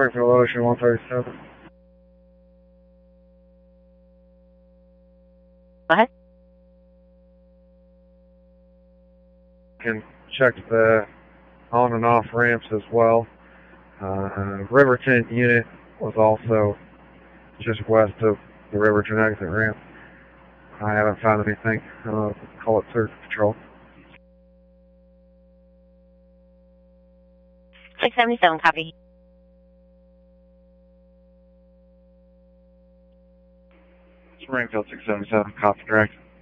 Springfield Ocean 137. Go ahead. Can check the on and off ramps as well. Riverton unit was also just west of the Riverton exit ramp. I haven't found anything. Call it search patrol. 677, copy. Springfield 677, copy direct.